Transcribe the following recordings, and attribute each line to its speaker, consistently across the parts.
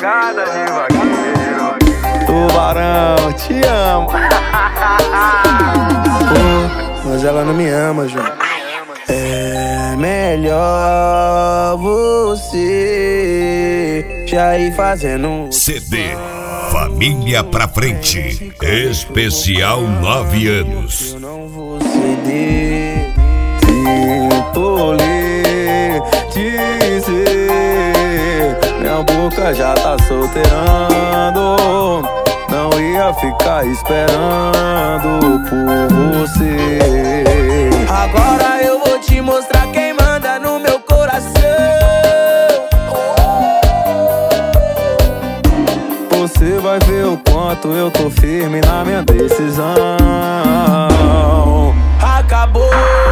Speaker 1: pegada de vaqueiro. Tubarão, te amo. Pô, mas ela não me ama, João. É melhor você já ir fazendo
Speaker 2: CD Família Pra Frente, especial 9 anos.
Speaker 1: Eu não vou ceder, sinto lhe dizer, minha boca já tá solteirando. Não ia ficar esperando por você. Agora eu vou te mostrar quem manda no meu coração. Você vai ver o quanto eu tô firme na minha decisão. Acabou,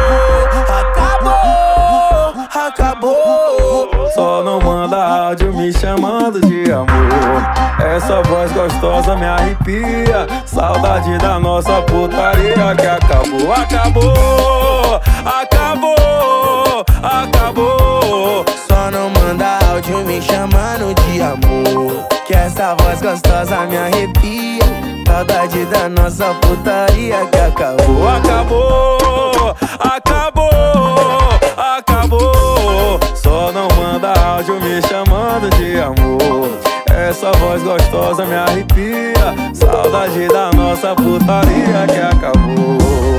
Speaker 1: acabou, acabou. Só não manda áudio me chamando de amor. Essa voz gostosa me arrepia. Saudade da nossa putaria que acabou, acabou, acabou, acabou. Só não manda áudio me chamando de amor, que essa voz gostosa me arrepia. Saudade da nossa putaria que acabou, acabou, acabou, acabou. Só não manda áudio me chamando de amor. Essa voz gostosa me arrepia. Saudade da nossa putaria que acabou.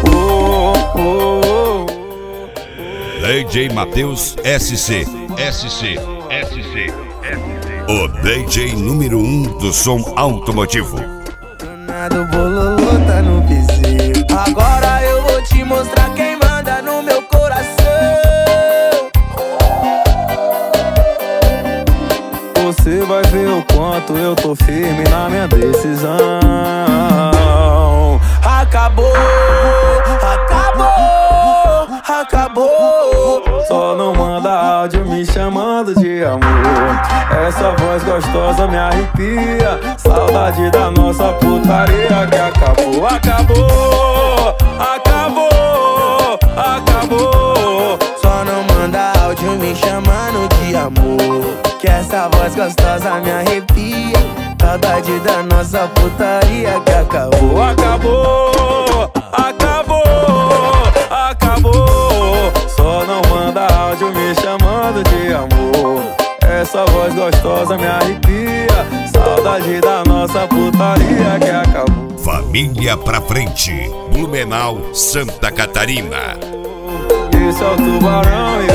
Speaker 2: DJ Matheus SC. O DJ número 1 do som automotivo.
Speaker 1: Do bololô tá no piseiro. Agora eu vou te mostrar quem manda no meu coração. Você vai ver o quanto eu tô firme na minha decisão. Acabou, acabou, acabou. Só não manda áudio me chamando de amor. Essa voz gostosa me arrepia. Saudade da nossa putaria que acabou, acabou, acabou, acabou. Só não manda áudio me chamando de amor, que essa voz gostosa me arrepia. Saudade da nossa putaria que acabou, acabou, acabou, acabou. Só não manda áudio me chamando de amor. Essa voz gostosa me arrepia. Saudade da nossa putaria que acabou.
Speaker 2: Família Pra Frente, Blumenau, Santa Catarina.
Speaker 1: Esse é o Tubarão.